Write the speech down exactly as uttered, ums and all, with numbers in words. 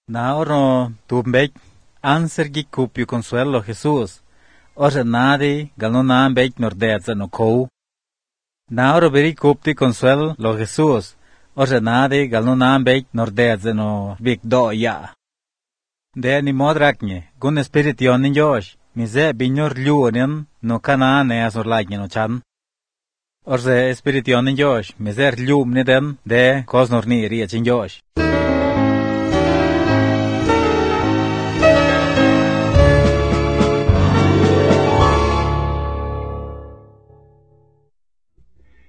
Naoro tumbek ansergi kupio consuelo Jesús. Ora nadi galona bek nordeza no kou. Naoro beri kupti consuelo lo Jesús. Ora nadi galona bek nordeza no big do ya. De ni modrakne gun espirition in Josh. Mize binyor luonen no kana ne asor like no chan. Orze espirition in Josh. Mizer lum neden de kosnor ni riach in Josh.